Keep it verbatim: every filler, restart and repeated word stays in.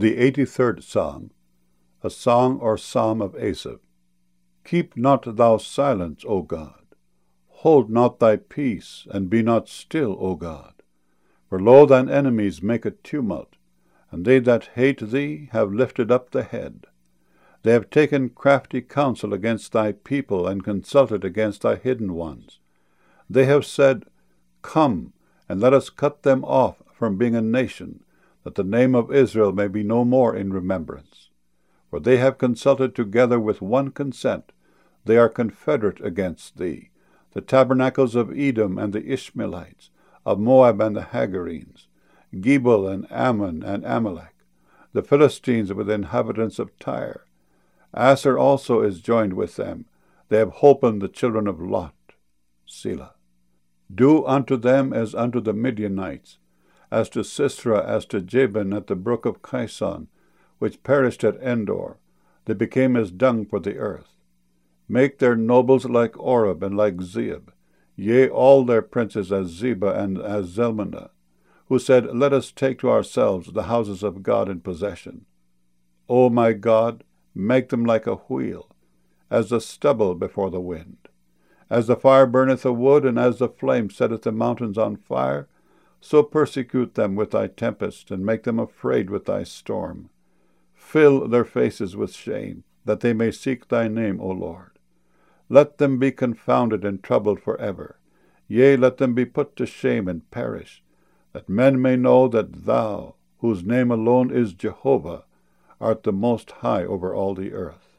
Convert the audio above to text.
The eighty-third Psalm, a song or psalm of Asaph. Keep not thou silence, O God. Hold not thy peace, and be not still, O God. For lo, thine enemies make a tumult, and they that hate thee have lifted up the head. They have taken crafty counsel against thy people, and consulted against thy hidden ones. They have said, Come, and let us cut them off from being a nation, that the name of Israel may be no more in remembrance. For they have consulted together with one consent, they are confederate against thee, the tabernacles of Edom and the Ishmaelites, of Moab and the Hagarenes, Gebal and Ammon and Amalek, the Philistines with the inhabitants of Tyre. Asher also is joined with them. They have holpen the children of Lot. Selah. Do unto them as unto the Midianites, as to Sisera, as to Jabin at the brook of Kison, which perished at Endor. They became as dung for the earth. Make their nobles like Oreb and like Zeeb, yea, all their princes as Zebah and as Zalmunna, who said, Let us take to ourselves the houses of God in possession. O my God, make them like a wheel, as the stubble before the wind. As the fire burneth a wood, and as the flame setteth the mountains on fire, so persecute them with thy tempest, and make them afraid with thy storm. Fill their faces with shame, that they may seek thy name, O Lord. Let them be confounded and troubled forever. Yea, let them be put to shame and perish, that men may know that thou, whose name alone is Jehovah, art the most high over all the earth.